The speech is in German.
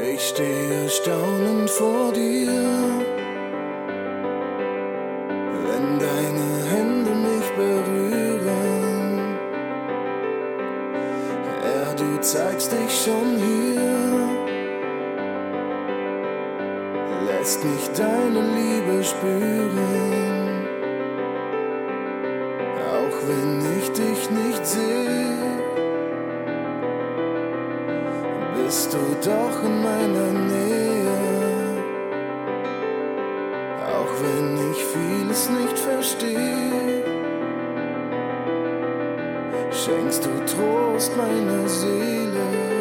Ich stehe staunend vor dir, wenn deine Hände mich berühren. Herr, du zeigst dich schon hier, lässt mich deine Liebe spüren. Auch wenn ich dich nicht sehe, bist du doch in meiner Nähe. Auch wenn ich vieles nicht verstehe, schenkst du Trost meiner Seele.